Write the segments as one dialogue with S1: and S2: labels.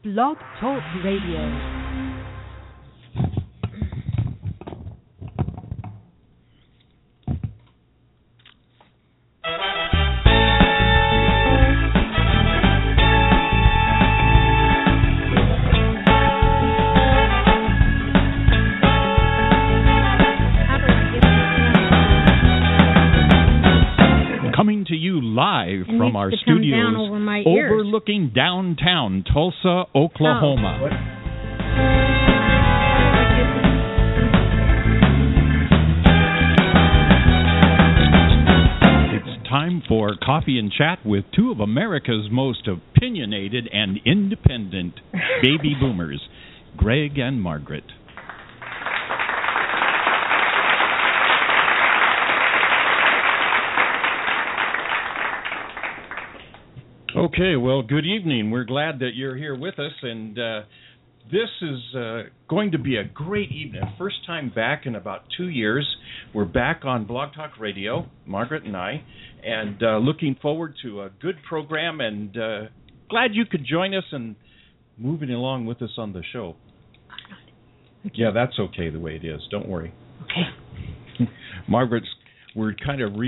S1: Blog Talk Radio.
S2: Live from our studios overlooking downtown Tulsa, Oklahoma. It's time for Coffee and Chat with two of America's most opinionated and independent baby boomers, Greg and Margaret. Okay, well, good evening. We're glad that you're here with us, and this is going to be a great evening. First time back in about 2 years. We're back on Blog Talk Radio, Margaret and I, and looking forward to a good program, and glad you could join us and moving along with us on the show. Okay. Yeah, that's okay the way it is. Don't worry.
S1: Okay.
S2: Margaret's, we're kind of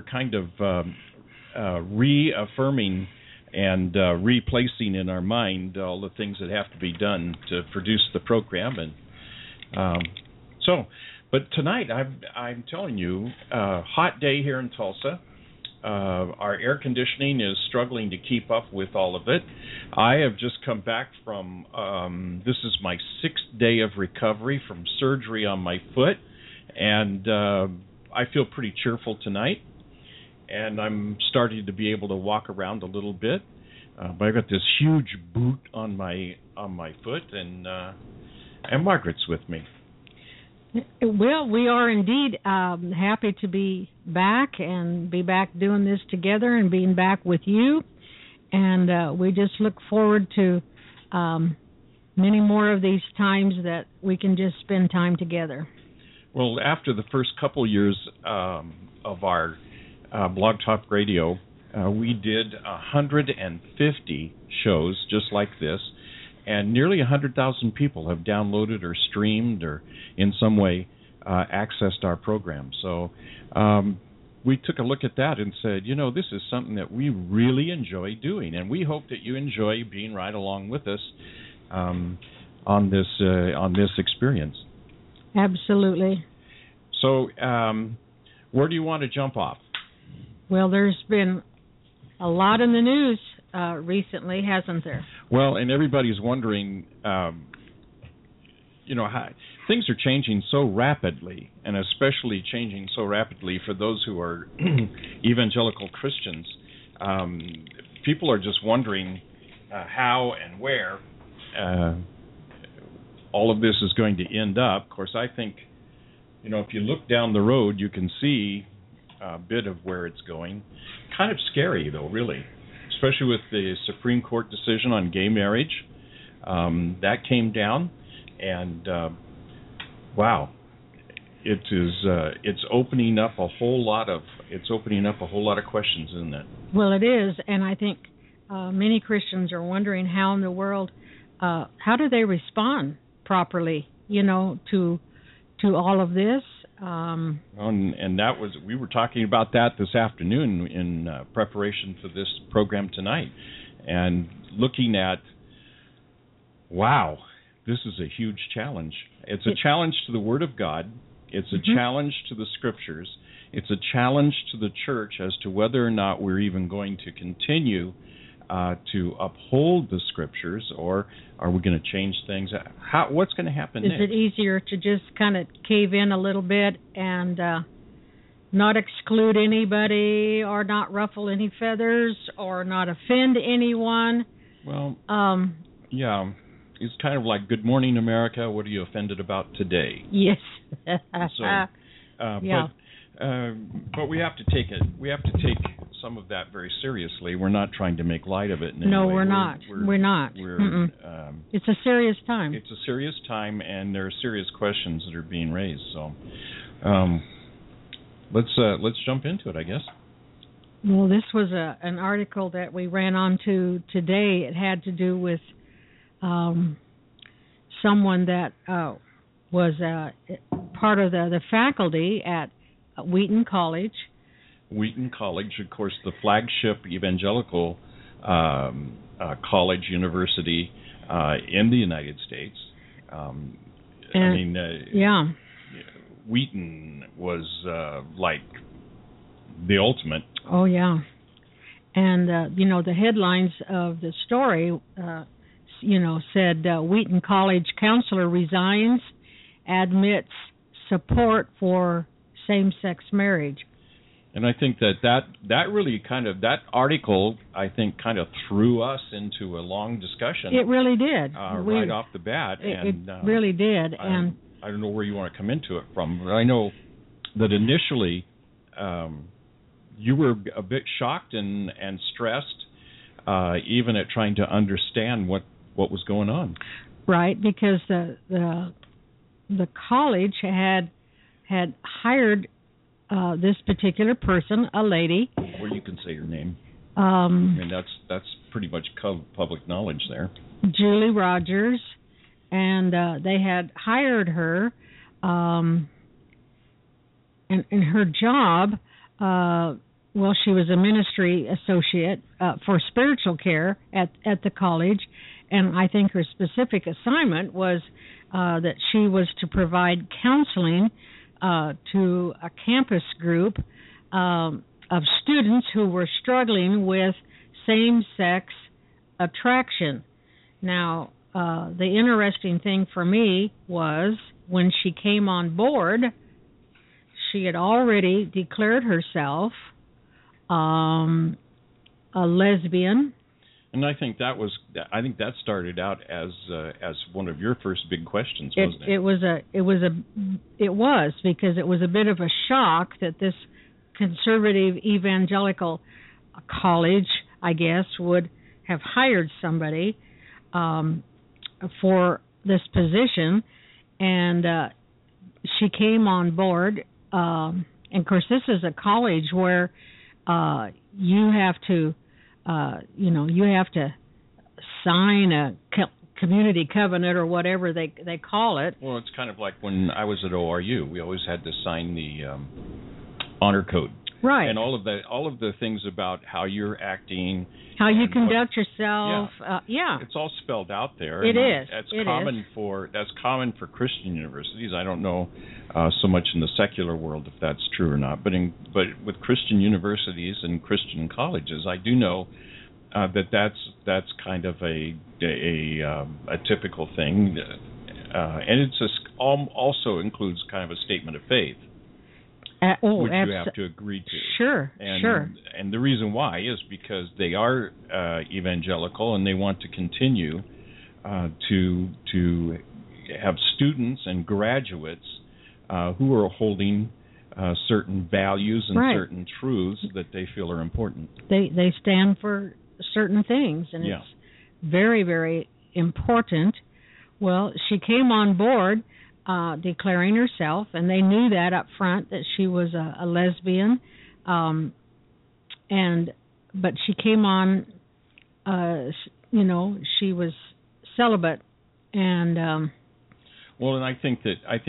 S2: reaffirming and replacing in our mind all the things that have to be done to produce the program, and but tonight I'm telling you, hot day here in Tulsa. Our air conditioning is struggling to keep up with all of it. I have just come back from this is my 6th day of recovery from surgery on my foot, and I feel pretty cheerful tonight. And I'm starting to be able to walk around a little bit. But I've got this huge boot on my foot, and Margaret's with me.
S1: Well, we are indeed happy to be back and be back doing this together and being back with you. And we just look forward to many more of these times that we can just spend time together.
S2: Well, after the first couple years of our Blog Talk Radio, we did 150 shows just like this, and nearly 100,000 people have downloaded or streamed or in some way accessed our program. So we took a look at that and said, you know, this is something that we really enjoy doing, and we hope that you enjoy being right along with us on this experience.
S1: Absolutely.
S2: So where do you want to jump off?
S1: Well, there's been a lot in the news recently, hasn't there?
S2: Well, and everybody's wondering, how things are changing so rapidly, and especially changing so rapidly for those who are evangelical Christians. People are just wondering how and where all of this is going to end up. Of course, I think, if you look down the road, you can see a bit of where it's going. Kind of scary, though, really, especially with the Supreme Court decision on gay marriage. That came down, and wow, it's opening up a whole lot of questions, isn't it?
S1: Well, it is, and I think many Christians are wondering how in the world, how do they respond properly, to all of this.
S2: And that was, we were talking about that this afternoon in preparation for this program tonight, and looking at, wow, this is a huge challenge. It's a challenge to the Word of God. It's a challenge to the Scriptures. It's a challenge to the church as to whether or not we're even going to continue to uphold the Scriptures, or are we going to change things? What's going to happen next?
S1: Is it easier to just kind of cave in a little bit and not exclude anybody, or not ruffle any feathers, or not offend anyone?
S2: Well, yeah. It's kind of like, good morning, America. What are you offended about today?
S1: Yes.
S2: Yeah. But we have to take it. We have to take some of that very seriously. We're not trying to make light of it in any way.
S1: No, we're not. We're not. It's a serious time.
S2: It's a serious time, and there are serious questions that are being raised. So, let's jump into it, I guess.
S1: Well, this was an article that we ran onto today. It had to do with someone that was part of the faculty at Wheaton College.
S2: Wheaton College, of course, the flagship evangelical college university in the United States. Wheaton was like the ultimate.
S1: Oh, yeah. And, the headlines of the story, said Wheaton College counselor resigns, admits support for same-sex marriage.
S2: And I think that really that article, I think, kind of threw us into a long discussion.
S1: It really did.
S2: Right off the bat.
S1: It really did.
S2: I don't know where you want to come into it from, but I know that initially you were a bit shocked and stressed, even at trying to understand what was going on.
S1: Right, because the college had hired this particular person, a lady.
S2: Well, you can say her name. I mean, that's pretty much public knowledge there.
S1: Julie Rogers, and they had hired her, and her job. She was a ministry associate for spiritual care at the college, and I think her specific assignment was that she was to provide counseling to a campus group of students who were struggling with same-sex attraction. Now, the interesting thing for me was when she came on board, she had already declared herself a lesbian.
S2: And I think that started out as one of your first big questions, wasn't it?
S1: It was because it was a bit of a shock that this conservative evangelical college, I guess, would have hired somebody for this position, and she came on board. And of course, this is a college where you have to. You have to sign a community covenant or whatever they call it.
S2: Well, it's kind of like when I was at ORU. We always had to sign the honor code.
S1: Right.
S2: And all of the things about how you're acting,
S1: how you conduct yourself. Yeah.
S2: It's all spelled out there.
S1: It is.
S2: That's common for Christian universities. I don't know so much in the secular world if that's true or not, but with Christian universities and Christian colleges, I do know that's kind of a typical thing, and it's also includes kind of a statement of faith. Which you have to agree to.
S1: Sure.
S2: And the reason why is because they are evangelical and they want to continue to have students and graduates who are holding certain values and certain truths that they feel are important.
S1: They stand for certain things, and it's very, very important. Well, she came on board declaring herself, and they knew that up front that she was a lesbian, but she came on, she was celibate, and
S2: and I think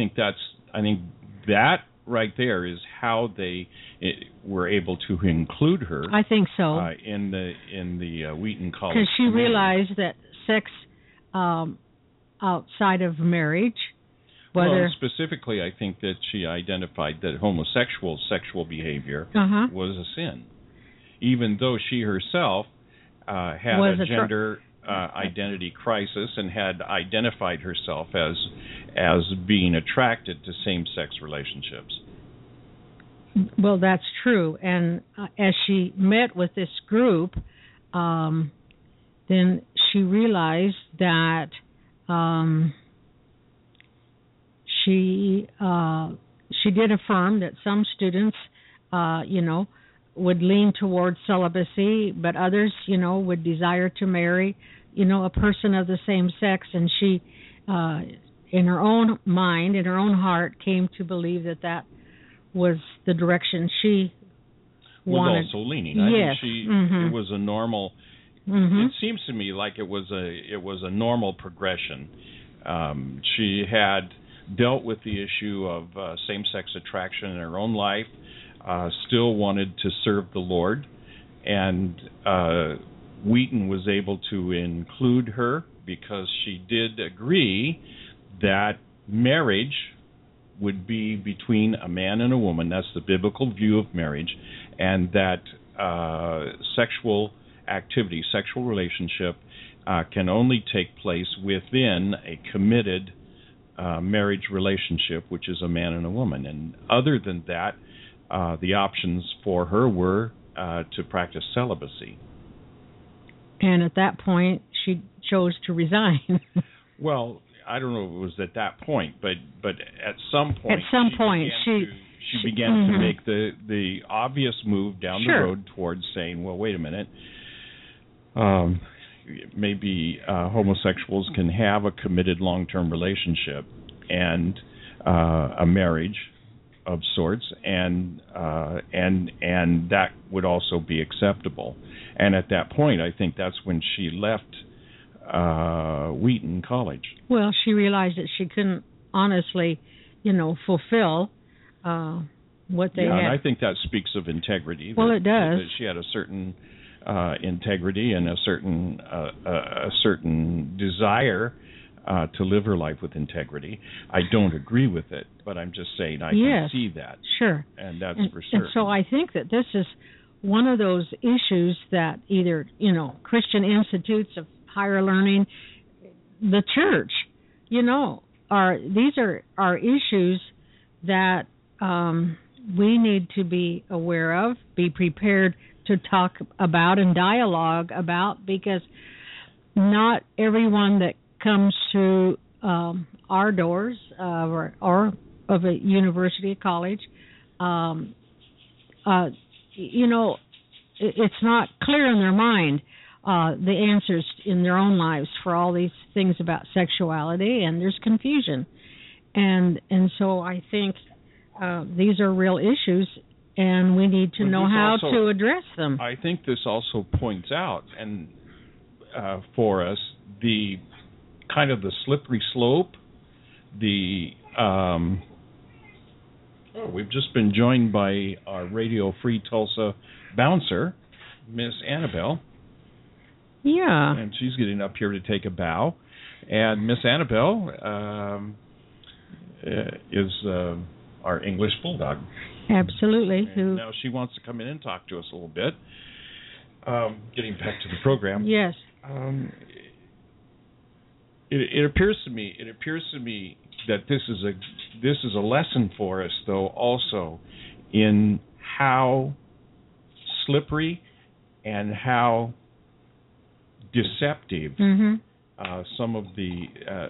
S2: that right there is how they were able to include her.
S1: I think so.
S2: In the Wheaton College,
S1: because she realized that sex outside of marriage.
S2: Specifically, I think that she identified that homosexual sexual behavior was a sin, even though she herself had a gender identity crisis and had identified herself as being attracted to same-sex relationships.
S1: Well, that's true. And as she met with this group, then she realized that she did affirm that some students, would lean towards celibacy, but others, would desire to marry, a person of the same sex. And she, in her own mind, in her own heart, came to believe that was the direction she wanted.
S2: Was also leaning. I think it was a normal. it seems to me like it was a normal progression. She had dealt with the issue of same-sex attraction in her own life, still wanted to serve the Lord, and Wheaton was able to include her because she did agree that marriage would be between a man and a woman. That's the biblical view of marriage, and that sexual activity, sexual relationship, can only take place within a committed marriage relationship, which is a man and a woman. And other than that, the options for her were to practice celibacy.
S1: And at that point, she chose to resign.
S2: Well, I don't know if it was at that point, but at some point, she began to make the obvious move down the road towards saying, well, wait a minute, maybe homosexuals can have a committed long-term relationship and a marriage of sorts, and that would also be acceptable. And at that point, I think that's when she left Wheaton College.
S1: Well, she realized that she couldn't honestly, fulfill what they had.
S2: And I think that speaks of integrity.
S1: Well, it does.
S2: That she had a certain integrity and a certain desire to live her life with integrity. I don't agree with it, but I'm just saying I can see that.
S1: Sure.
S2: And that's for certain.
S1: And so I think that this is one of those issues that either, Christian institutes of higher learning, the church, these are issues that we need to be aware of, be prepared to talk about and dialogue about, because not everyone that comes through our doors or of a university, a college, it's not clear in their mind the answers in their own lives for all these things about sexuality, and there's confusion. And so I think these are real issues, and we need to know how to address them.
S2: I think this also points out, and for us, the kind of the slippery slope, we've just been joined by our Radio Free Tulsa bouncer, Miss Annabelle.
S1: Yeah.
S2: And she's getting up here to take a bow. And Miss Annabelle is our English bulldog.
S1: Absolutely.
S2: And now she wants to come in and talk to us a little bit. Getting back to the program.
S1: Yes.
S2: It appears to me that this is a lesson for us, though, also in how slippery and how deceptive some of the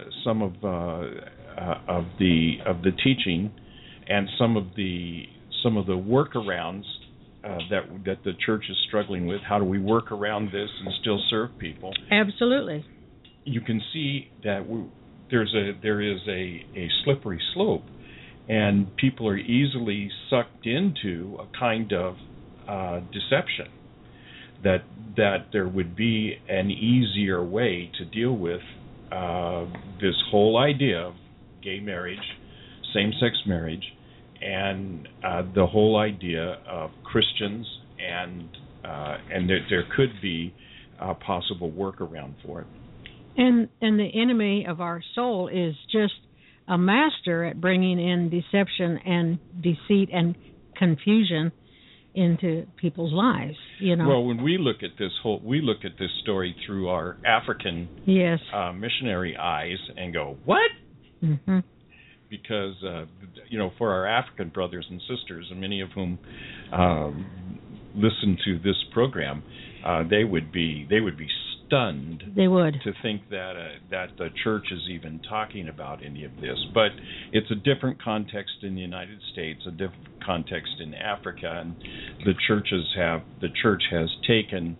S2: teaching and some of the workarounds that the church is struggling with. How do we work around this and still serve people?
S1: Absolutely.
S2: You can see that there is a slippery slope, and people are easily sucked into a kind of deception that there would be an easier way to deal with this whole idea of gay marriage, same-sex marriage, and the whole idea of Christians, and there could be a possible workaround for it.
S1: And the enemy of our soul is just a master at bringing in deception and deceit and confusion into people's lives.
S2: Well, when we look at this story through our African missionary eyes and go, what?
S1: Mm-hmm.
S2: Because for our African brothers and sisters, and many of whom listen to this program, they would be stunned.
S1: They would.
S2: To think that the church is even talking about any of this. But it's a different context in the United States, a different context in Africa, and the church has taken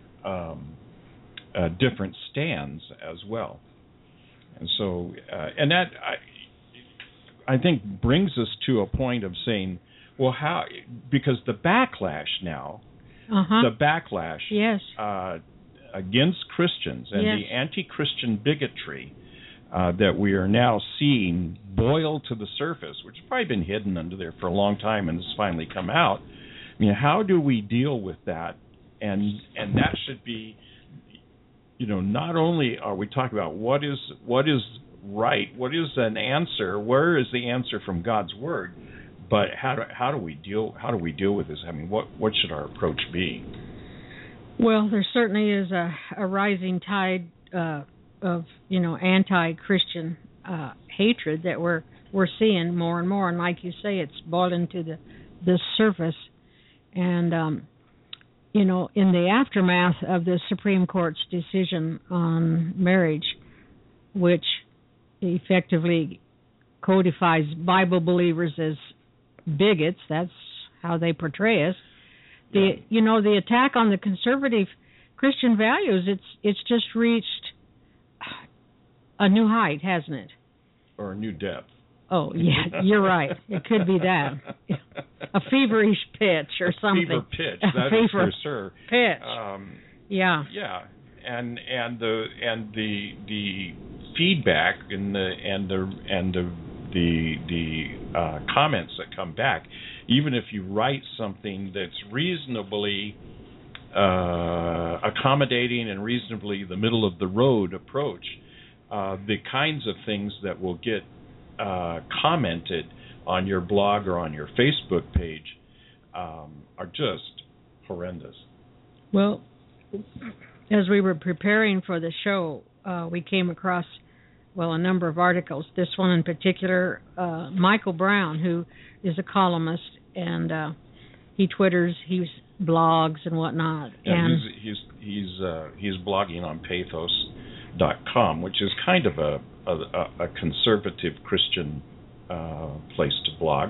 S2: different stands as well. And so, and that I think brings us to a point of saying, well, how? Because the backlash now,
S1: yes,
S2: against Christians and
S1: Yes.
S2: the anti-Christian bigotry that we are now seeing boil to the surface, which has probably been hidden under there for a long time and has finally come out. I mean, how do we deal with that? And that should be, not only are we talking about what is right, what is an answer, where is the answer from God's Word, but how do we deal with this? I mean, what should our approach be?
S1: Well, there certainly is a rising tide of anti-Christian hatred that we're seeing more and more, and like you say, it's boiling to the surface. And in the aftermath of the Supreme Court's decision on marriage, which effectively codifies Bible believers as bigots, that's how they portray us. The attack on the conservative Christian values, it's just reached a new height, hasn't it?
S2: Or a new depth.
S1: Oh, yeah, you're right. It could be that. A feverish pitch or something.
S2: A fever pitch, that is for sure.
S1: Pitch. Yeah.
S2: Yeah. And the feedback and the comments that come back, even if you write something that's reasonably accommodating and reasonably the middle of the road approach, the kinds of things that will get commented on your blog or on your Facebook page are just horrendous.
S1: Well, as we were preparing for the show, we came across, a number of articles. This one in particular, Michael Brown, who is a columnist, and he Twitters, he blogs and whatnot.
S2: Yeah,
S1: and
S2: he's blogging on Pathos.com, which is kind of a conservative Christian place to blog.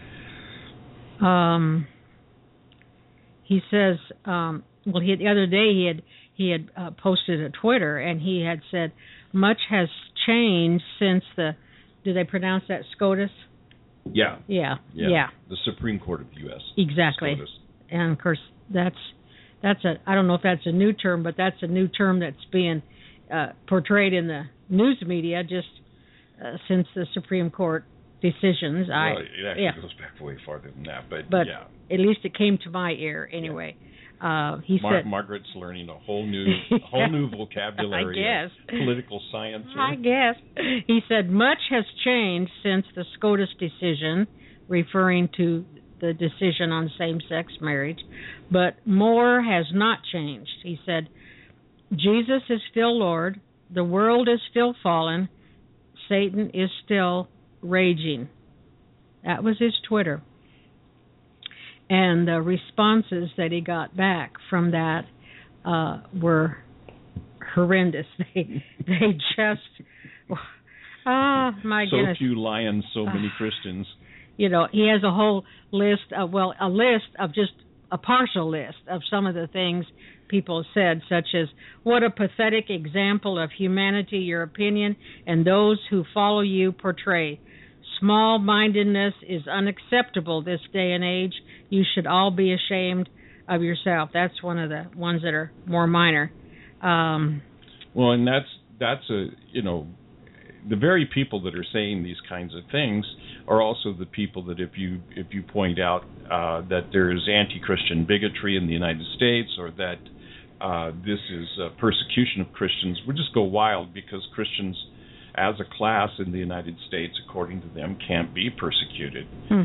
S2: He says, the other day he had posted a Twitter, and he had said, much has changed since do they pronounce that SCOTUS? Yeah.
S1: Yeah.
S2: The Supreme Court of the U.S.
S1: Exactly.
S2: SCOTUS. And
S1: of course, that's I don't know if that's a new term, but that's a new term that's being portrayed in the news media just since the Supreme Court decisions.
S2: It actually goes back way farther than that, but yeah.
S1: At least it came to my ear anyway. He said
S2: Margaret's learning a whole new vocabulary.
S1: I guess.
S2: Of political science here.
S1: I guess. He said much has changed since the SCOTUS decision, referring to the decision on same-sex marriage, but more has not changed. He said, Jesus is still Lord, the world is still fallen, Satan is still raging. That was his Twitter. And the responses that he got back from that were horrendous. They just, my goodness.
S2: So few lions, so many Christians.
S1: He has a whole list of, just a partial list of some of the things people said, such as, what a pathetic example of humanity your opinion and those who follow you portray. Small-mindedness is unacceptable this day and age. You should all be ashamed of yourself. That's one of the ones that are more minor.
S2: Well, and that's the very people that are saying these kinds of things are also the people that if you point out that there's anti-Christian bigotry in the United States, or that this is persecution of Christians, would just go wild, because Christians as a class in the United States, according to them, can't be persecuted.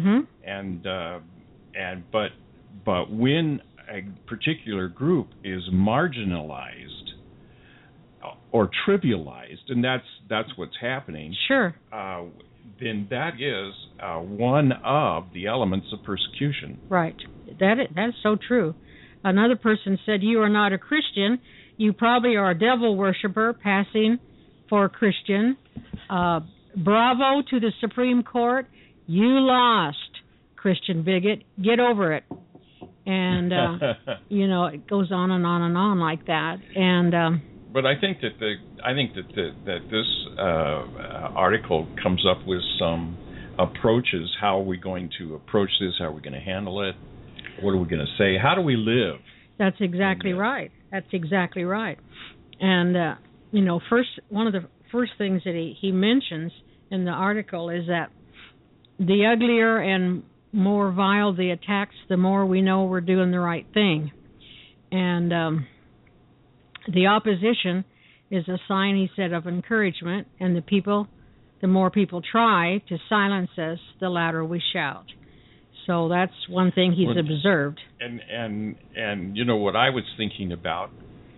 S1: Mm-hmm.
S2: But when a particular group is marginalized or trivialized, and that's what's happening.
S1: Sure.
S2: Then that is one of the elements of persecution.
S1: Right. That's so true. Another person said, "You are not a Christian. You probably are a devil worshiper passing for a Christian. Bravo to the Supreme Court. You lost, Christian bigot. Get over it." And it goes on and on and on like that. And
S2: but I think that this article comes up with some approaches. How are we going to approach this? How are we going to handle it? What are we going to say? How do we live?
S1: That's exactly right. That's exactly right. And one of the first things that he mentions in the article is that the uglier and more vile the attacks, the more we know we're doing the right thing. And the opposition is a sign, he said, of encouragement, and the more people try to silence us, the louder we shout. So that's one thing he's observed.
S2: And what I was thinking about,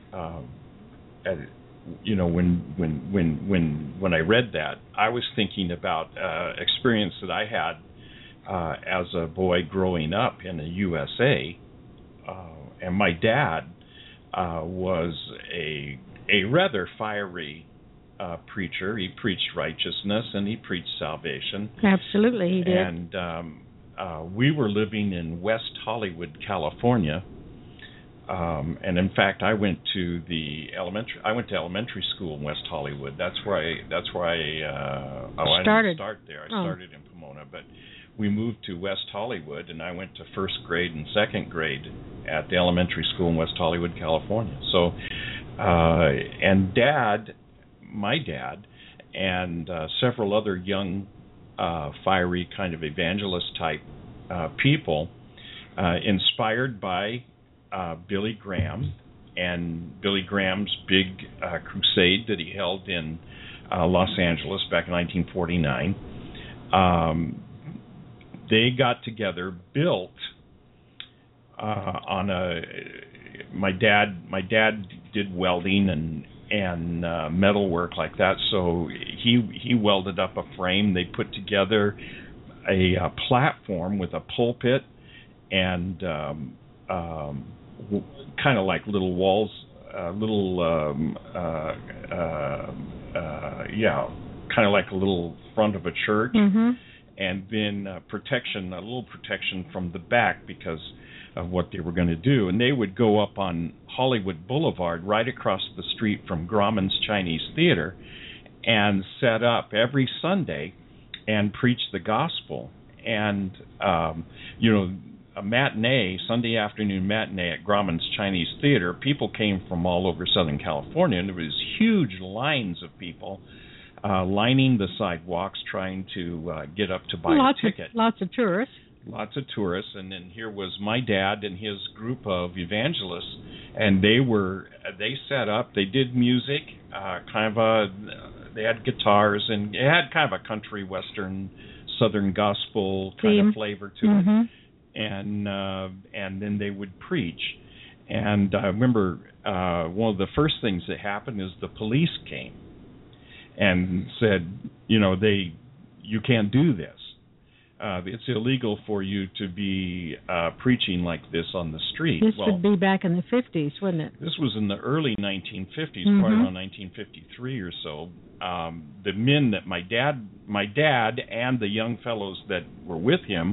S2: when I read that, I was thinking about experience that I had as a boy growing up in the USA, and my dad was a rather fiery preacher. He preached righteousness and he preached salvation.
S1: Absolutely, he did.
S2: And we were living in West Hollywood, California. And in fact, I went to elementary school in West Hollywood. That's where I
S1: started.
S2: I didn't start there. I started in Pomona, but we moved to West Hollywood, and I went to first grade and second grade at the elementary school in West Hollywood, California. So, and my dad, and several other young, fiery kind of evangelist type people, inspired by Billy Graham and Billy Graham's big crusade that he held in Los Angeles back in 1949. They got together, built on my dad did welding and metal work like that, so he welded up a frame. They put together a platform with a pulpit and kind of like little walls, kind of like a little front of a church.
S1: Mm-hmm.
S2: And then a little protection from the back because of what they were going to do. And they would go up on Hollywood Boulevard right across the street from Grauman's Chinese Theater and set up every Sunday and preach the gospel. And, a matinee, Sunday afternoon matinee at Grauman's Chinese Theater, people came from all over Southern California, and there was huge lines of people lining the sidewalks trying to get up to buy a ticket.
S1: Lots of tourists.
S2: Lots of tourists, and then here was my dad and his group of evangelists, and they set up, they did music, they had guitars, and it had kind of a country western southern gospel kind of flavor to
S1: mm-hmm.
S2: it, and then they would preach. And I remember one of the first things that happened is the police came and said, you can't do this. It's illegal for you to be preaching like this on the street.
S1: This would be back in the 50s, wouldn't it?
S2: This was in the early 1950s,
S1: mm-hmm.
S2: probably around 1953 or so. The men that my dad and the young fellows that were with him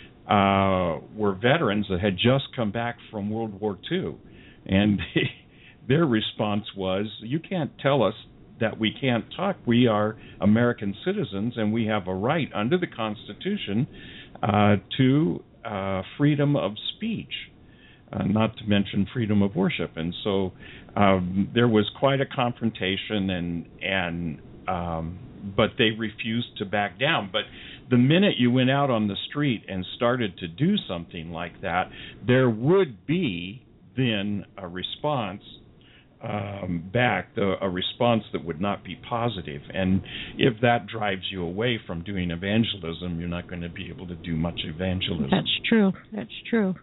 S2: were veterans that had just come back from World War II. And their response was, you can't tell us that we can't talk. We are American citizens, and we have a right under the Constitution to freedom of speech, not to mention freedom of worship. And so there was quite a confrontation, but they refused to back down. But the minute you went out on the street and started to do something like that, there would be then a response back, a response that would not be positive. And if that drives you away from doing evangelism, you're not going to be able to do much evangelism.
S1: That's true.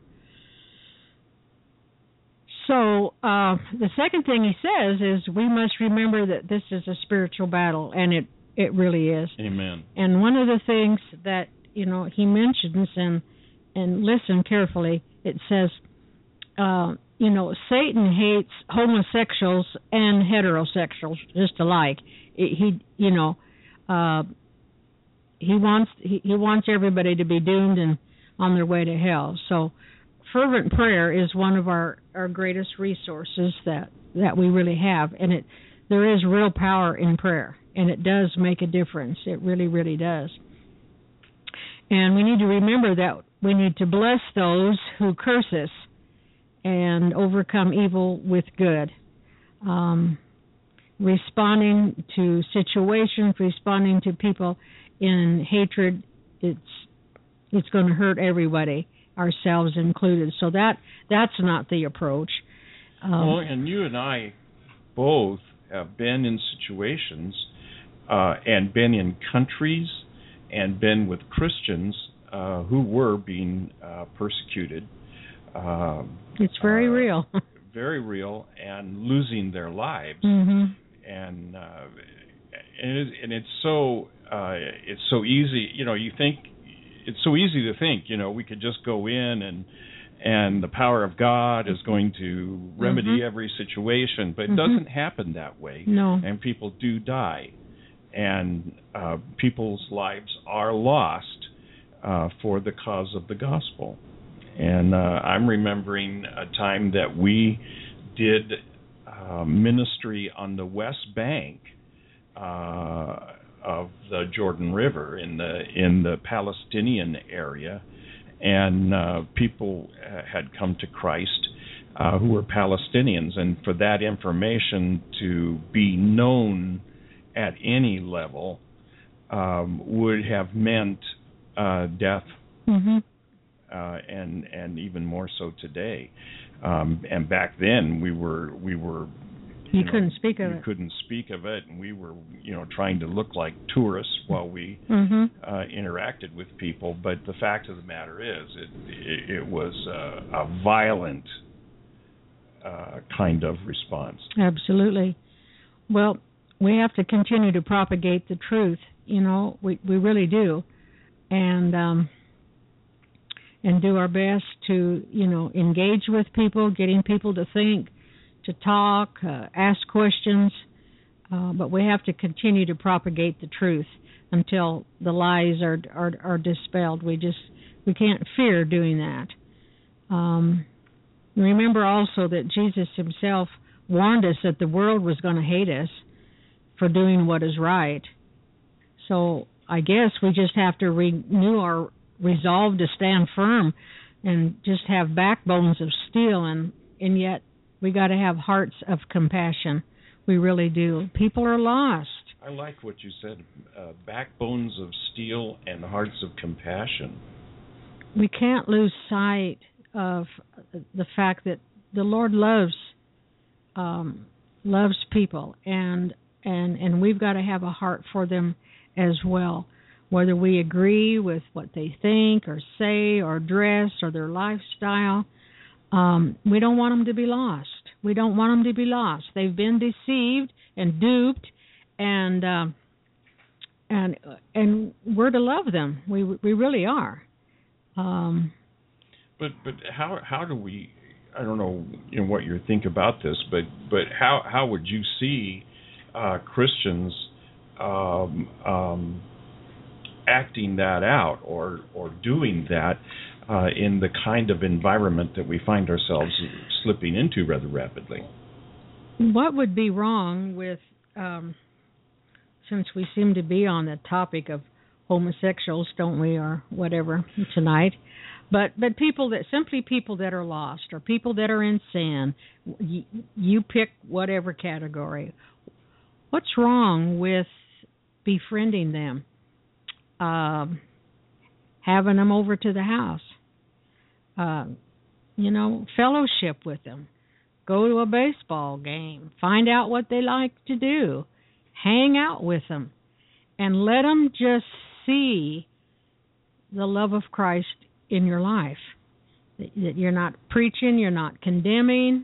S1: So the second thing he says is we must remember that this is a spiritual battle, and it really is.
S2: Amen.
S1: And one of the things that he mentions, and listen carefully, it says, Satan hates homosexuals and heterosexuals just alike. He wants everybody to be doomed and on their way to hell. So fervent prayer is one of our greatest resources that we really have, and there is real power in prayer, and it does make a difference. It really, really does. And we need to remember that we need to bless those who curse us, and overcome evil with good. Responding to situations, responding to people in hatred, it's going to hurt everybody, ourselves included. So that's not the approach.
S2: Well, and you and I both have been in situations and been in countries and been with Christians who were being persecuted.
S1: It's very real.
S2: Very real, and losing their lives.
S1: Mm-hmm.
S2: And it's so easy. You think it's so easy to think. We could just go in and the power of God is going to remedy every situation, but it doesn't happen that way.
S1: No.
S2: And people do die, and people's lives are lost for the cause of the gospel. And I'm remembering a time that we did ministry on the West Bank of the Jordan River in the Palestinian area, and people had come to Christ who were Palestinians, and for that information to be known at any level would have meant death, and even more so today. And back then we were
S1: you couldn't speak of it.
S2: You couldn't speak of it, and we were trying to look like tourists while we interacted with people. But the fact of the matter is, it was a violent kind of response.
S1: Absolutely. Well, we have to continue to propagate the truth. We really do, and do our best to engage with people, getting people to think, to talk, ask questions, but we have to continue to propagate the truth until the lies are dispelled. We can't fear doing that. Remember also that Jesus himself warned us that the world was going to hate us for doing what is right. So I guess we just have to renew our resolve to stand firm and just have backbones of steel, and yet we got to have hearts of compassion. We really do. People are lost.
S2: I like what you said, backbones of steel and hearts of compassion.
S1: We can't lose sight of the fact that the Lord loves people, and we've got to have a heart for them as well. Whether we agree with what they think or say or dress or their lifestyle, we don't want them to be lost. We don't want them to be lost. They've been deceived and duped, and we're to love them. We really are.
S2: But how do we? I don't know what you think about this, but how would you see Christians acting that out or doing that in the kind of environment that we find ourselves slipping into rather rapidly?
S1: What would be wrong with, since we seem to be on the topic of homosexuals, don't we, or whatever tonight, but people that are lost or people that are in sin, you pick whatever category. What's wrong with befriending them? Having them over to the house, fellowship with them, go to a baseball game, find out what they like to do, hang out with them, and let them just see the love of Christ in your life. That you're not preaching, you're not condemning,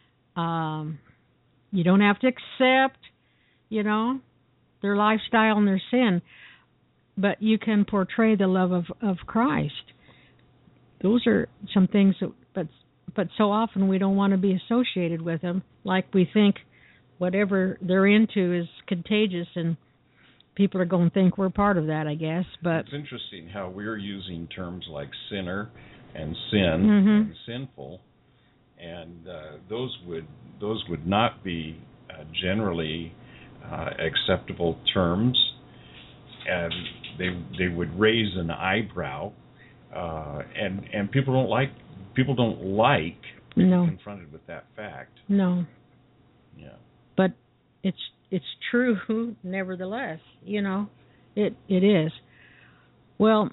S1: you don't have to accept, their lifestyle and their sin, but you can portray the love of Christ. Those are some things that, but so often we don't want to be associated with them, like we think whatever they're into is contagious, and people are going to think we're part of that, I guess. But
S2: it's interesting how we're using terms like sinner and sin and sinful, and those would not be generally acceptable terms, and they would raise an eyebrow, and people don't like
S1: No.
S2: confronted with that fact.
S1: No.
S2: Yeah.
S1: But it's true nevertheless, it is. Well,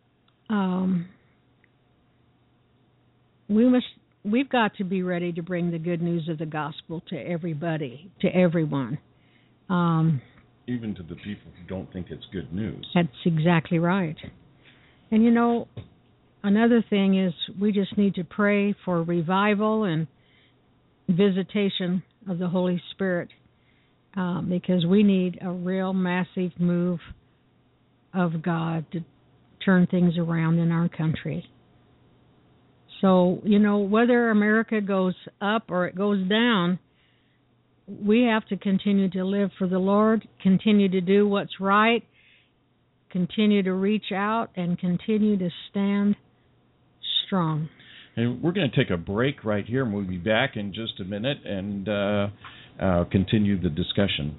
S1: we've got to be ready to bring the good news of the gospel to everybody, to everyone.
S2: Even to the people who don't think it's good news.
S1: That's exactly right. And another thing is we just need to pray for revival and visitation of the Holy Spirit, because we need a real massive move of God to turn things around in our country. So, whether America goes up or it goes down, we have to continue to live for the Lord, continue to do what's right, continue to reach out, and continue to stand strong.
S2: And we're going to take a break right here, and we'll be back in just a minute and continue the discussion.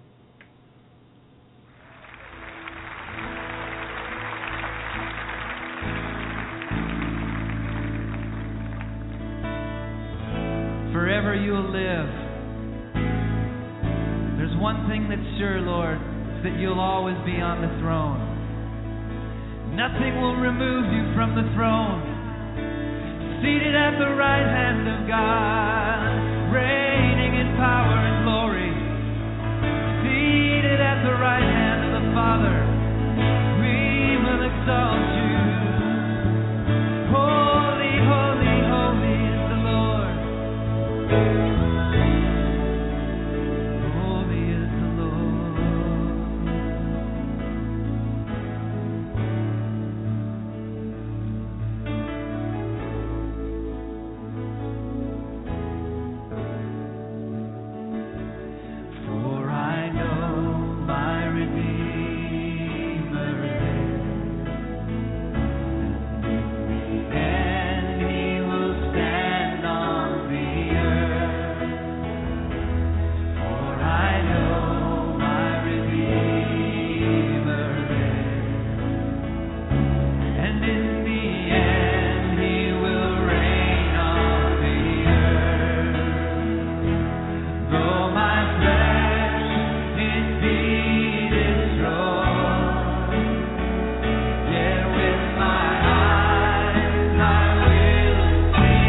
S3: Forever you will live. There's one thing that's sure, Lord, that you'll always be on the throne. Nothing will remove you from the throne. Seated at the right hand of God, reigning in power and glory. Seated at the right hand of the Father, we will exalt you. Holy, holy, holy is the Lord. Holy is the For I know my Redeemer lives, and He will stand on the earth. For I know my Redeemer lives, and in the end He will reign on the earth. Though my flesh indeed is destroyed, yet with my eyes I will see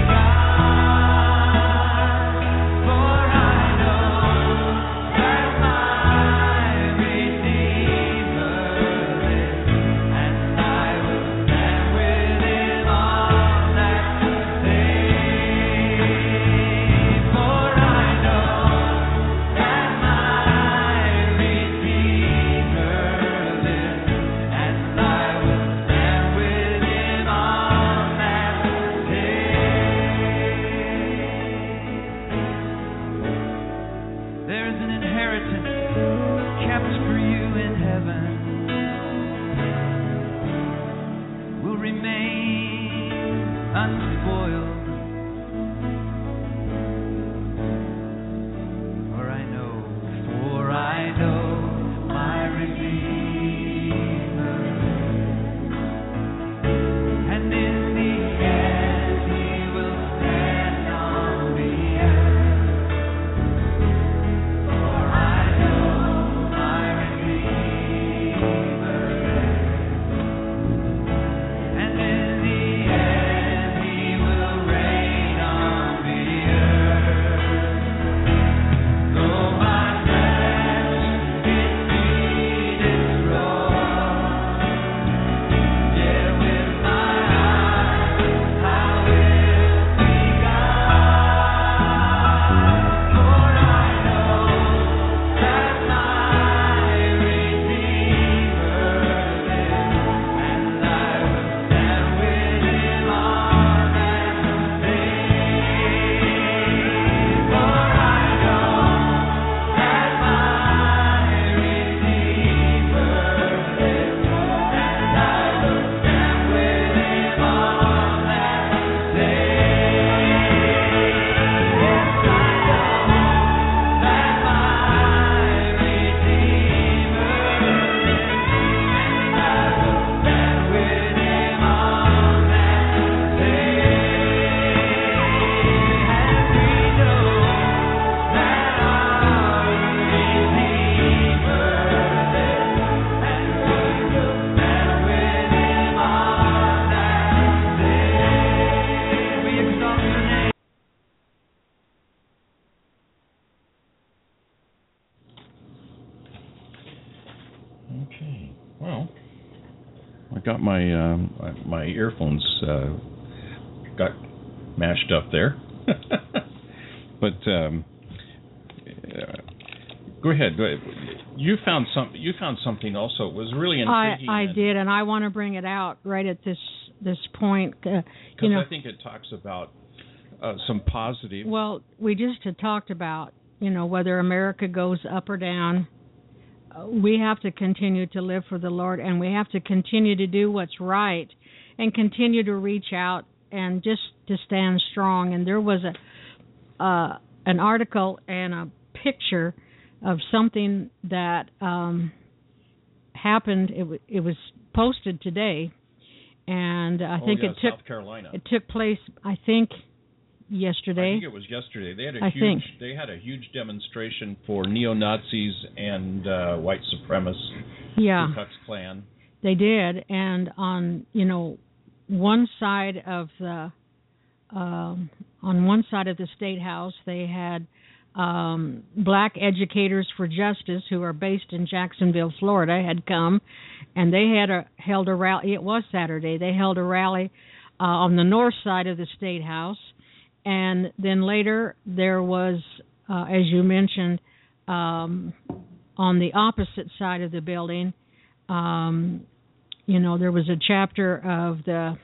S3: God. For I know that my Redeemer lives, and I will stand with Him on that day. For I know that my Redeemer lives, and I will stand with Him on that day. There's an inheritance kept for you in heaven. Will remain unspoiled. For I know my Redeemer lives, and in the end He will stand on the earth. For I know my Redeemer
S2: Okay. Well, I got my my earphones got mashed up there, but go ahead. You found something also. It was really intriguing.
S1: I did, and I want to bring it out right at this point.
S2: Because I think it talks about some positive.
S1: Well, we just had talked about, whether America goes up or down. We have to continue to live for the Lord, and we have to continue to do what's right and continue to reach out and just to stand strong. And there was an article and a picture of something that happened. It was posted today, and I think
S2: South Carolina.
S1: It took place, I think, yesterday.
S2: I think it was yesterday. They had a huge demonstration for neo-Nazis and white supremacists.
S1: Yeah,
S2: Ku Klux Klan.
S1: They did, and on one side of the State House, they had black educators for justice who are based in Jacksonville, Florida, had come, and they had held a rally. It was Saturday. They held a rally on the north side of the State House. And then later there was, as you mentioned, on the opposite side of the building, there was a chapter of the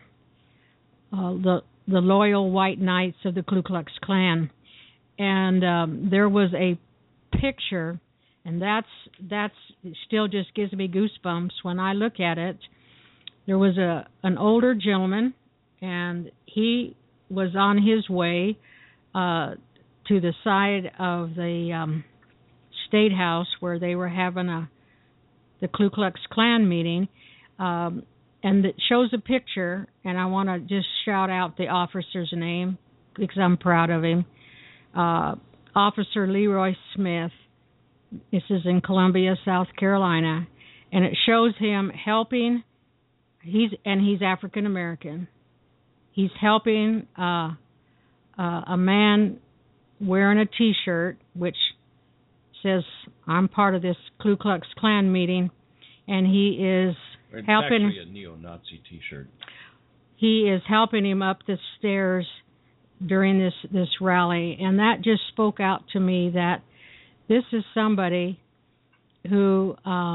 S1: Loyal White Knights of the Ku Klux Klan, and there was a picture, and that's still just gives me goosebumps when I look at it. There was an older gentleman, and he was on his way to the side of the State House where they were having the Ku Klux Klan meeting, and it shows a picture, and I want to just shout out the officer's name because I'm proud of him. Officer Leroy Smith. This is in Columbia, South Carolina, and it shows him helping. He's African American. He's helping a man wearing a T-shirt which says, "I'm part of this Ku Klux Klan meeting," and he is helping.
S2: It's actually a neo-Nazi T-shirt.
S1: He is helping him up the stairs during this rally, and that just spoke out to me that this is somebody who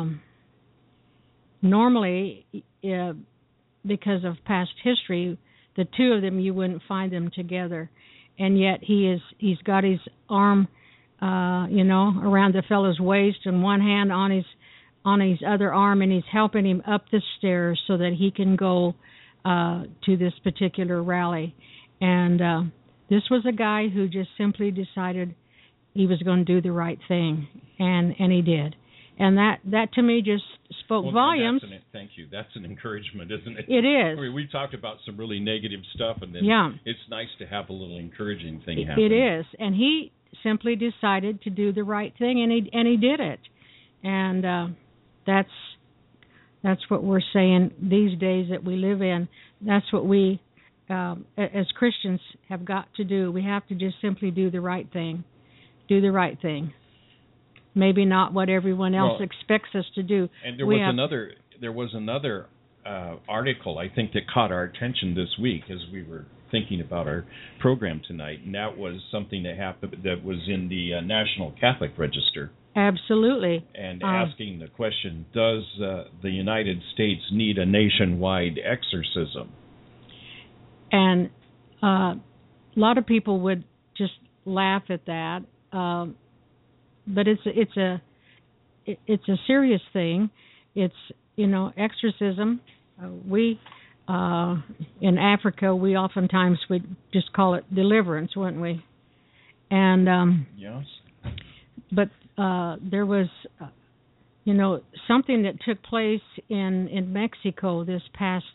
S1: normally, because of past history, the two of them, you wouldn't find them together, and yet he's got his arm, around the fellow's waist and one hand on his other arm, and he's helping him up the stairs so that he can go to this particular rally. And this was a guy who just simply decided he was going to do the right thing, and he did. And that to me just spoke volumes.
S2: Thank you. That's an encouragement, isn't it?
S1: It is.
S2: I mean, we talked about some really negative stuff, and then it's nice to have a little encouraging thing happen.
S1: It is, and he simply decided to do the right thing, and he did it. And that's what we're saying these days that we live in. That's what we, as Christians, have got to do. We have to just simply do the right thing. Do the right thing. Maybe not what everyone else expects us to do.
S2: And there was another article, I think, that caught our attention this week as we were thinking about our program tonight, and that was something that happened that was in the National Catholic Register.
S1: Absolutely.
S2: And asking the question, does the United States need a nationwide exorcism?
S1: And a lot of people would just laugh at that. But it's a serious thing. It's exorcism. We in Africa we oftentimes would just call it deliverance, wouldn't we? And
S2: yes.
S1: But there was something that took place in Mexico this past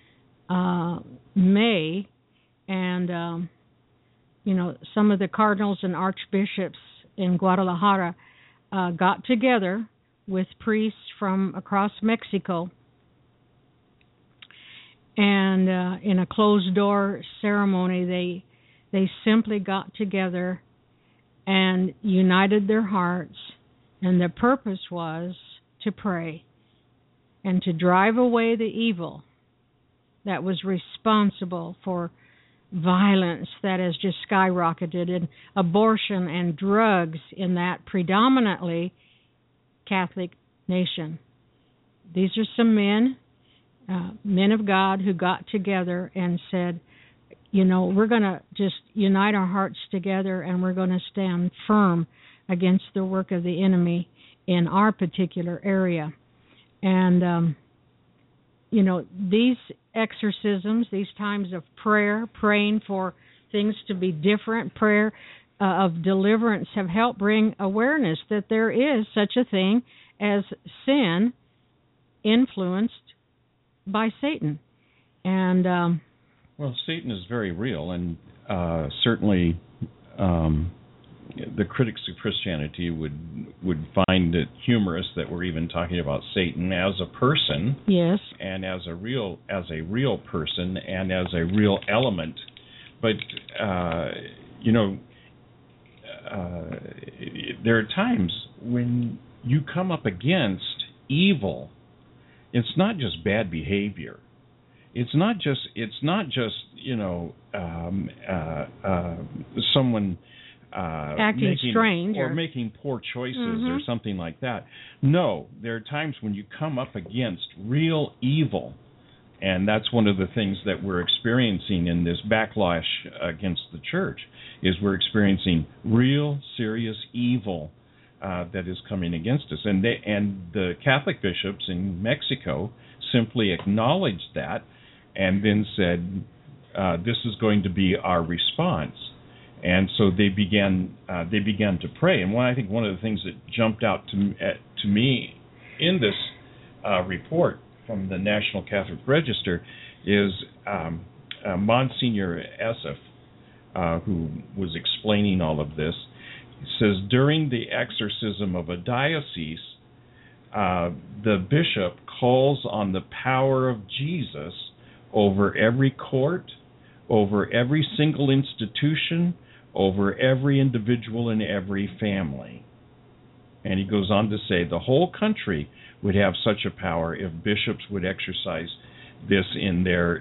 S1: May, and some of the cardinals and archbishops in Guadalajara got together with priests from across Mexico, and in a closed-door ceremony, they simply got together and united their hearts, and the purpose was to pray and to drive away the evil that was responsible for violence that has just skyrocketed, and abortion and drugs in that predominantly Catholic nation. These are some men of God who got together and said, we're going to just unite our hearts together, and we're going to stand firm against the work of the enemy in our particular area. And, these exorcisms, these times of prayer, praying for things to be different, prayer of deliverance, have helped bring awareness that there is such a thing as sin influenced by Satan. And
S2: well, Satan is very real, and certainly the critics of Christianity would find it humorous that we're even talking about Satan as a person,
S1: yes, and
S2: as a real person, and as a real element. But there are times when you come up against evil. It's not just bad behavior. It's not just someone
S1: acting strange
S2: or making poor choices or something like that. No, there are times when you come up against real evil, and that's one of the things that we're experiencing in this backlash against the church. Is we're experiencing real serious evil that is coming against us, and the Catholic bishops in Mexico simply acknowledged that, and then said, "This is going to be our response." And so they began to pray. And I think one of the things that jumped out to me in this report from the National Catholic Register is Monsignor Esif, who was explaining all of this. Says, during the exorcism of a diocese, the bishop calls on the power of Jesus over every court, over every single institution, over every individual in every family. And he goes on to say the whole country would have such a power if bishops would exercise this in their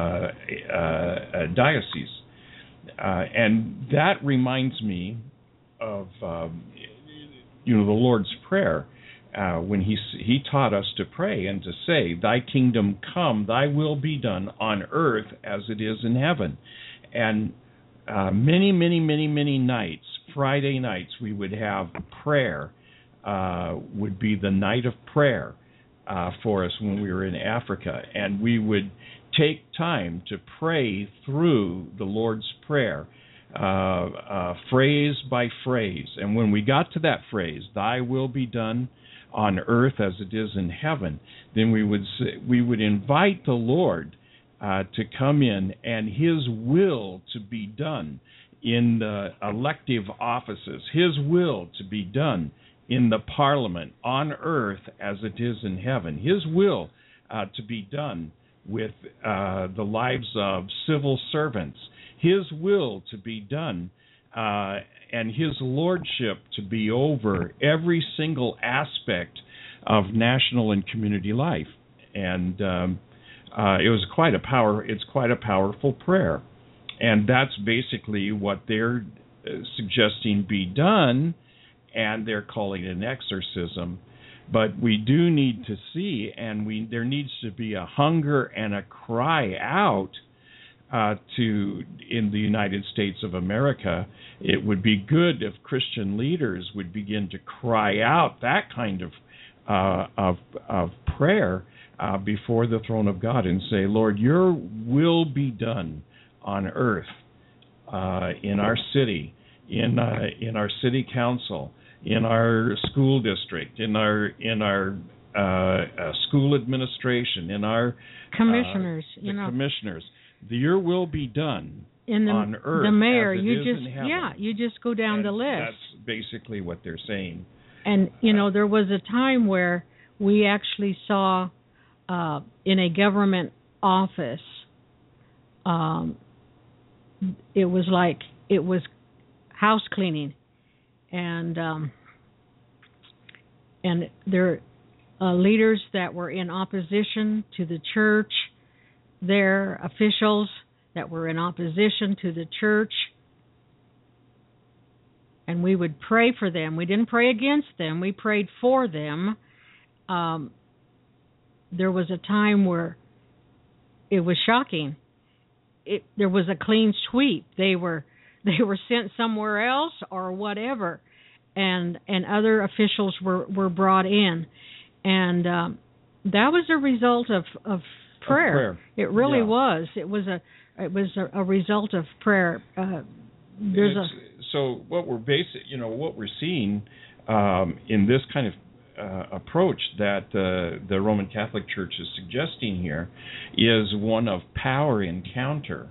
S2: diocese. And that reminds me of the Lord's Prayer, when he taught us to pray and to say, "Thy kingdom come, thy will be done on earth as it is in heaven." And many nights, Friday nights, we would have prayer, would be the night of prayer for us when we were in Africa. And we would take time to pray through the Lord's Prayer, phrase by phrase. And when we got to that phrase, "Thy will be done on earth as it is in heaven," then we would invite the Lord to come in and His will to be done in the elective offices, His will to be done in the Parliament on earth as it is in heaven, His will to be done with the lives of civil servants, His will to be done and His lordship to be over every single aspect of national and community life. And it's quite a powerful prayer. And that's basically what they're suggesting be done, and they're calling it an exorcism. But we do need to see, and there needs to be a hunger and a cry out in the United States of America. It would be good if Christian leaders would begin to cry out that kind of prayer before the throne of God and say, "Lord, your will be done on earth, in our city, in our city council, in our school district, in our school administration, in our
S1: commissioners,
S2: commissioners. Your will be done on earth.
S1: The mayor,
S2: as it is in heaven."
S1: you just go down the list.
S2: That's basically what they're saying.
S1: And there was a time where we actually saw in a government office, it was house cleaning, and there leaders that were in opposition to the church, their officials that were in opposition to the church, and we would pray for them. We didn't pray against them. We prayed for them. There was a time where it was shocking. There was a clean sweep. They were sent somewhere else or whatever, and other officials were brought in, and that was a result of prayer. It really was. It was a result of prayer.
S2: So what we're what we're seeing in this kind of approach that the Roman Catholic Church is suggesting here is one of power encounter,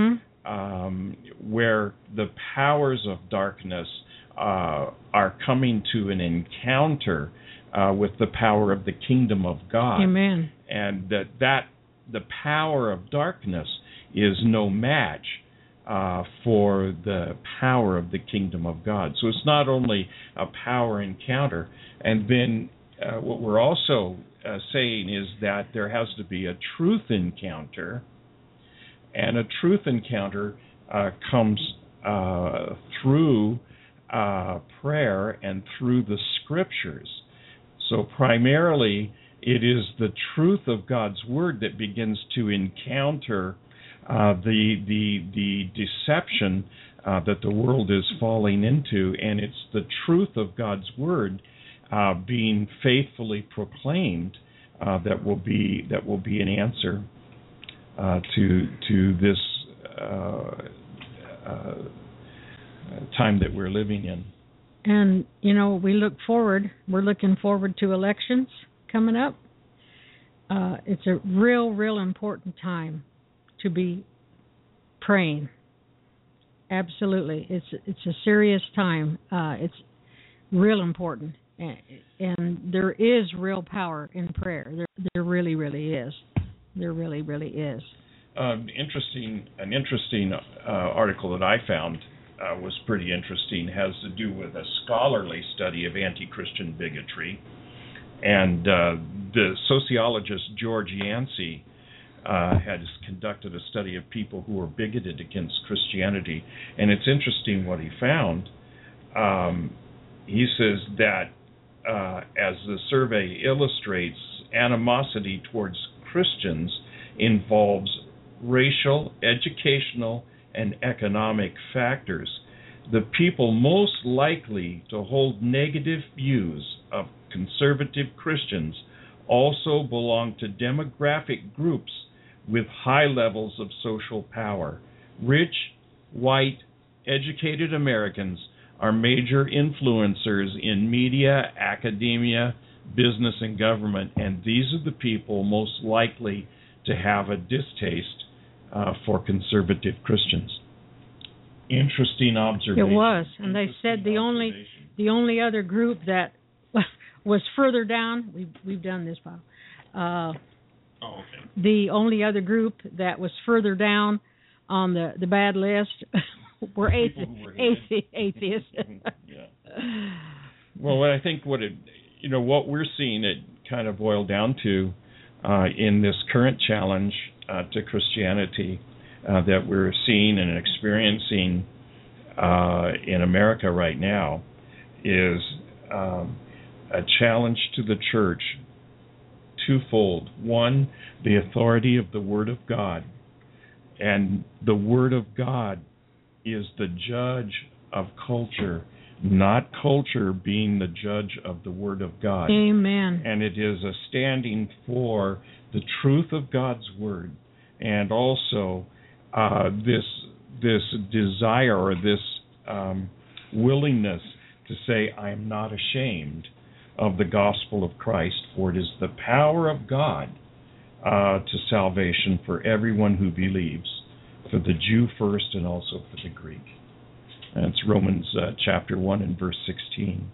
S2: where the powers of darkness are coming to an encounter with the power of the kingdom of God.
S1: Amen.
S2: And that the power of darkness is no match for the power of the kingdom of God. So it's not only a power encounter, and then what we're also saying is that there has to be a truth encounter, and a truth encounter comes through prayer and through the scriptures. So primarily it is the truth of God's word that begins to encounter the deception that the world is falling into, and it's the truth of God's word being faithfully proclaimed that will be an answer to this time that we're living in.
S1: And we're looking forward to elections coming up. It's a real important time to be praying. Absolutely. It's a serious time. It's real important. And there is real power in prayer. There really is. There really is.
S2: An interesting article that I found was pretty interesting. Has to do with a scholarly study of anti-Christian bigotry. And the sociologist George Yancey has conducted a study of people who were bigoted against Christianity. And it's interesting what he found. He says that, as the survey illustrates, animosity towards Christians involves racial, educational, and economic factors. The people most likely to hold negative views of conservative Christians also belong to demographic groups with high levels of social power. Rich, white, educated Americans are major influencers in media, academia, business, and government, and these are the people most likely to have a distaste for conservative Christians. Interesting observation.
S1: It was, and they said the only other group that was further down. We've done this, Bob.
S2: Okay.
S1: The only other group that was further down on the bad list were atheists.
S2: Yeah. Well, I think what we're seeing it kind of boil down to in this current challenge to Christianity that we're seeing and experiencing in America right now is a challenge to the church twofold. One, the authority of the Word of God. And the Word of God is the judge of culture, not culture being the judge of the Word of God.
S1: Amen.
S2: And it is a standing for the truth of God's Word, and also this desire or this willingness to say, I am not ashamed of the gospel of Christ, for it is the power of God to salvation for everyone who believes, for the Jew first and also for the Greek. And it's Romans chapter 1 and verse 16.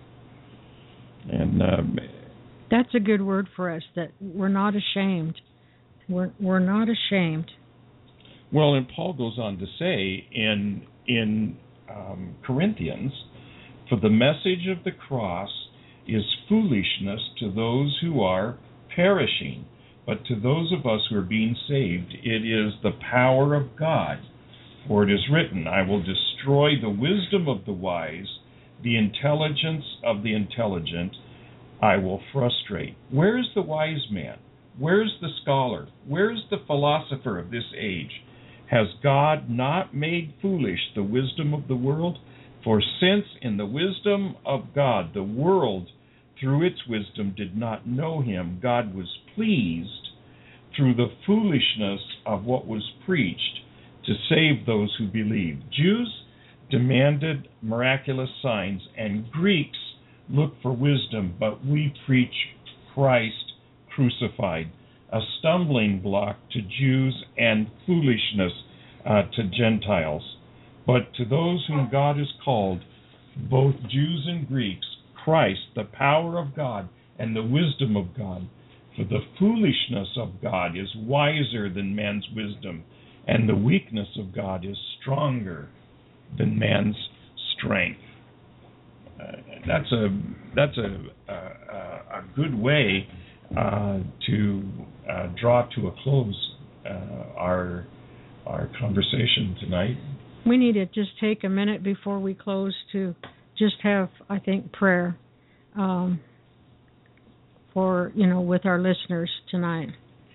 S2: And
S1: that's a good word for us, that we're not ashamed. We're not ashamed.
S2: Well, and Paul goes on to say in Corinthians, for the message of the cross is foolishness to those who are perishing, but to those of us who are being saved, it is the power of God. For it is written, I will destroy the wisdom of the wise, the intelligence of the intelligent I will frustrate. Where is the wise man? Where is the scholar? Where is the philosopher of this age? Has God not made foolish the wisdom of the world? For since in the wisdom of God the world through its wisdom did not know him, God was pleased through the foolishness of what was preached to save those who believe. Jews demanded miraculous signs, and Greeks looked for wisdom, but we preach Christ crucified, a stumbling block to Jews and foolishness to Gentiles. But to those whom God has called, both Jews and Greeks, Christ, the power of God and the wisdom of God. For the foolishness of God is wiser than man's wisdom, and the weakness of God is stronger than man's strength. That's a good way to draw to a close our conversation tonight.
S1: We need to just take a minute before we close to just have, I think, prayer for, with our listeners tonight.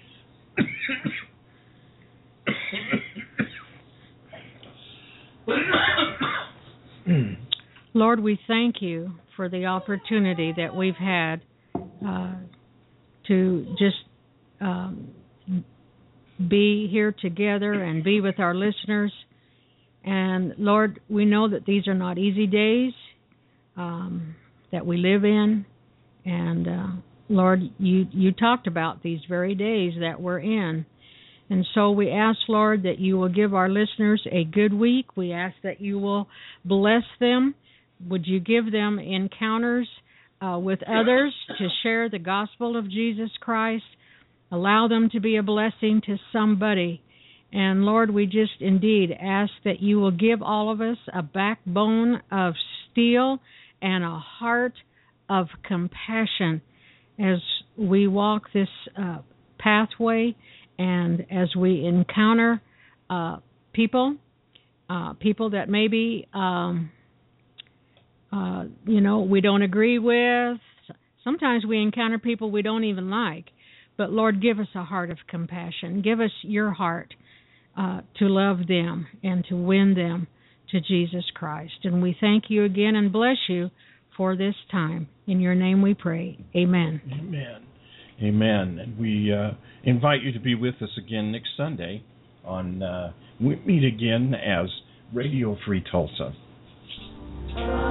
S1: Lord, we thank you for the opportunity that we've had to just be here together and be with our listeners. And Lord, we know that these are not easy days that we live in. And Lord, you talked about these very days that we're in. And so we ask, Lord, that you will give our listeners a good week. We ask that you will bless them. Would you give them encounters with others to share the gospel of Jesus Christ? Allow them to be a blessing to somebody. And Lord, we just indeed ask that you will give all of us a backbone of steel and a heart of compassion as we walk this pathway and as we encounter people that maybe we don't agree with. Sometimes we encounter people we don't even like. But Lord, give us a heart of compassion. Give us your heart to love them and to win them to Jesus Christ. And we thank you again and bless you for this time. In your name we pray. Amen.
S2: Amen. Amen. And we invite you to be with us again next Sunday on we meet again as Radio Free Tulsa.